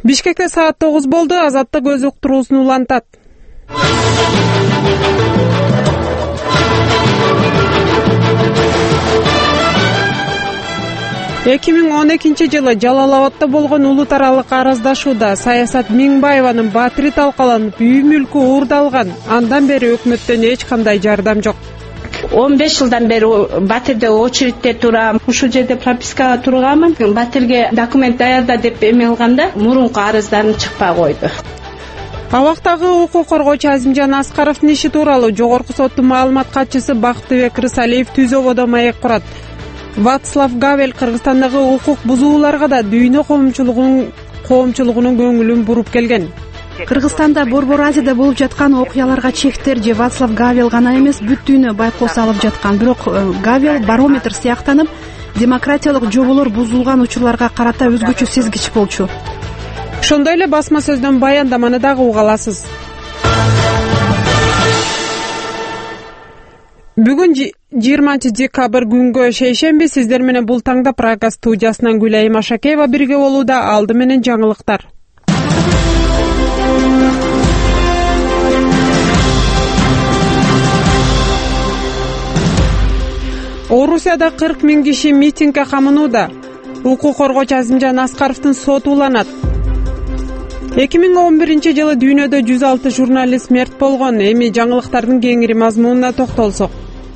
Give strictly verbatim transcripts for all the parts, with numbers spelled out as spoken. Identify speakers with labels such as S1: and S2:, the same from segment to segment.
S1: Бишкекте саат тогуз болду. Азаттык өз уктуруусун улантат. эки миң он экинчи жылы Жалал-Абадта болгон улут аралык араздашууда Саясат Миңбаеванын батири талкаланып, үй мүлкү уурдалган. Андан бери өкмөттөн эч кандай жардам жок.
S2: он беш жылдан бери батирде очередте турам. Ушул жерде пропискага турганмын. Батирге документ даярда деп эме алганда мурунку арыздарым чыкпай койду.
S1: Абактагы укук коргоочу Азимжан Аскаровдун иши тууралуу Жогорку соттун маалымат катчысы Бактыбек Рысалиев Түзөгөдө маек курат. Вацлав Гавел Кыргызстандагы укук бузууларга да дүйнө коомчулугунун коомчулугунун көңүлүн буруп келген.
S3: Кыргызстанда Борбор Азияда болуп жаткан окуяларга чектер же Вацлав Гавел гана эмес, бүт дүйнө байкоо салып жаткан. Бирок Гавел барометр сыяктанып, демократиялык жоболор бузулган учурларга карата өзгөчө сезгич болчу.
S1: Ошондой эле басма сөздөн баяндаманы дагы уга аласыз. Бүгүн жыйырманчы декабрь күнгө шейшемби сиздер менен бул таңда Прага студиясынан Гүлайым Ашакеева бирге болууда. Алды менен жаңылыктар. Орусияда кырк миң киши митингге камынууда. Укук коргоочу Азимжан Аскаровдун соту уланат. эки миң он биринчи жылы дүйнөдө жүз алты журналист мерт болгон. Эми жаңылыктардын кеңири мазмунуна токтолсок.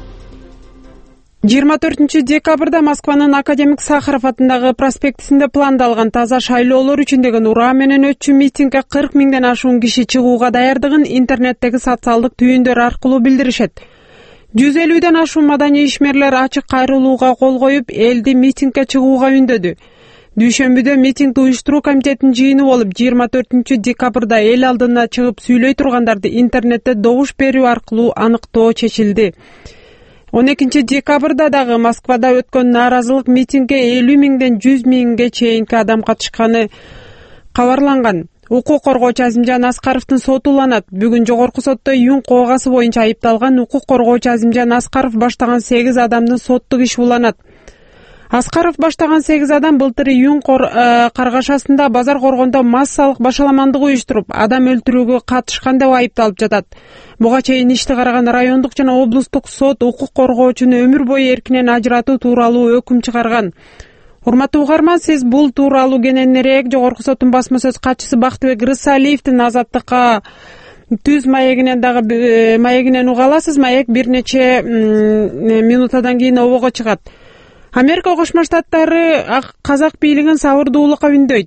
S1: жыйырма төртүнчү декабрда Москванын Академик Сахаров атындагы проспектисинде пландалган таза шайлоолор үчүн деген ураа менен өтчү митингге кырк миңден ашуун киши чыгууга даярдыгын интернеттеги социалдык түйүндөр аркылуу билдиришет. жүз элүүдөн ашуун маданий ишмерлер ачык кайрылууга кол коюп, элди митингге чыгууга үндөдү. Дүйшөмбүдө митингди уюштуруу комитетинин жыйыны болуп, жыйырма төртүнчү декабрда эл алдына чыгып сүйлөй тургандарды интернетте добуш берүү аркылуу аныктоо чечилди. он экинчи декабрда дагы Москвада өткөн нааразылык митингге элүү миңден жүз миңге чейинки адам катышканы кабарланган. Укук коргоочу Азимжан Аскаровдун соту уланат. Бүгүн жогорку сотто юн коогасы боюнча айыпталган укук коргоочу Азимжан Аскаров баштаган сегиз адамдын соттук иши уланат. Аскаров баштаган сегиз адам былтыр июнь каргашасында базар коргондо массалык башаламандык уюштуруп, адам өлтүрүүгө катышкан деп айыпталып жатат. Буга чейин ишти караган райондук жана облустук сот укук коргоочуну өмүр бою эркинен ажыратуу тууралуу өкүм чыгарган. Урматтуу угарман, сиз бул тууралуу кененирээк Жогорку соттун басма сөз катчысы Бактыбек Рысалиевдин Азаттыкка түз маегинен дагы маегинен уга аласыз. Маек бир нече минутадан кийин обого чыгат. Америка Кошмо Штаттары казак бийлигин сабырдуулукка үндөйт.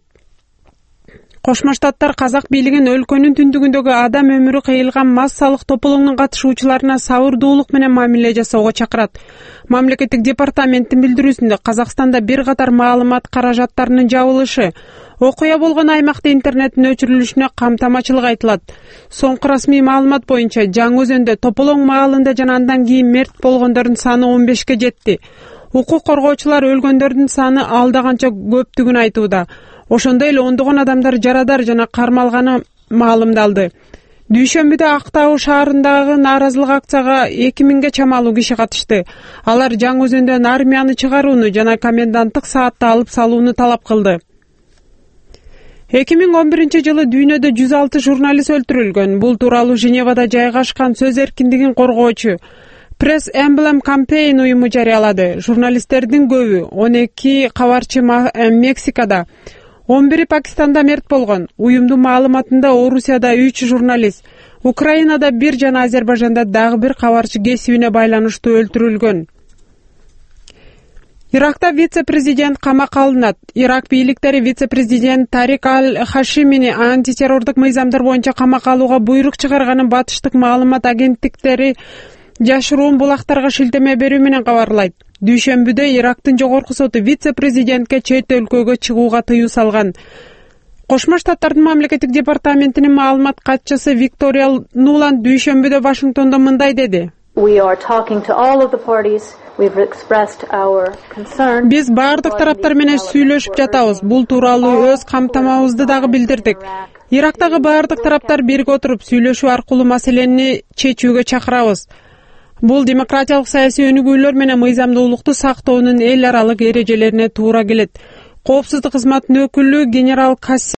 S1: Кошмо Штаттар казак бийлигин өлкөнүн түндүгүндөгү адам өмүрү кыйылган массалык тополоңдун катышуучуларына сабырдуулук менен мамиле жасоого чакырат. Мамлекеттик департаменттин билдирүүсүндө Казакстанда бир катар маалымат каражаттарынын жабылышы, окуя болгон аймакта интернеттин өчүрүлүшүнө камтамачылык айтылат. Соңку расмий маалымат боюнча Жаңы-Өзөндө, Тополоң маалында жана андан кийин мерт болгондордун саны он бешке жетти. Укук коргоочулар өлгөндөрдүн саны алда канча көптүгүн айтууда. Ошондой эле ондогон адамдар жарадар жана кармалганы маалымдалды. Дүйшөмбүдө Актау шаарындагы нааразылык акцияга эки миңге чамалуу киши катышты. Алар Жаңы-Өзөндөн армияны чыгарууну жана коменданттык саатты алып салууну талап кылды. эки миң он биринчи жылы дүйнөдө жүз алты журналист өлтүрүлгөн. Бул тууралуу Женевада жайгашкан сөз эркиндигин коргоочу Press Emblem Campaign уюму жарыялады. Журналисттердин көбү, он эки кабарчы Мексикада, он бири Пакистанда мерт болгон. Уюмдун маалыматында Орусияда үч журналист, Украинада бир жана Азербайжанда дагы бир кабарчы кесибине байланыштуу өлтүрүлгөн. Иракта вице-президент камакка алынат. Ирак бийликтери вице-президент Тарик Аль-Хашимини антитеррордук мыйзамдар боюнча камакка алууга буйрук чыгарганын батыштык маалымат агенттиктери жашыруун булактарга шилтеме берүү менен кабарлайт. Дүйшөмбүдө Ирактын жогорку соту вице-президентке чет өлкөгө чыгууга тыюу салган. Кошмо Штаттардын мамлекеттик департаментинин маалымат катчысы Виктория Нуланд дүйшөмбүдө Вашингтондо мындай деди. Биз баардык тараптар менен сүйлөшүп жатабыз. Бул тууралуу өз камтамабызды дагы билдирдик. Ирактагы баардык тараптар бирге отуруп сүйлөшүү аркылуу маселени чечүүгө чакырабыз. Бул демократиялык саясий өнүгүүлөр менен мыйзамдуулукту сактоонун эл аралык эрежелерине туура келет. Коопсуздук кызматынын өкүлү генерал Касси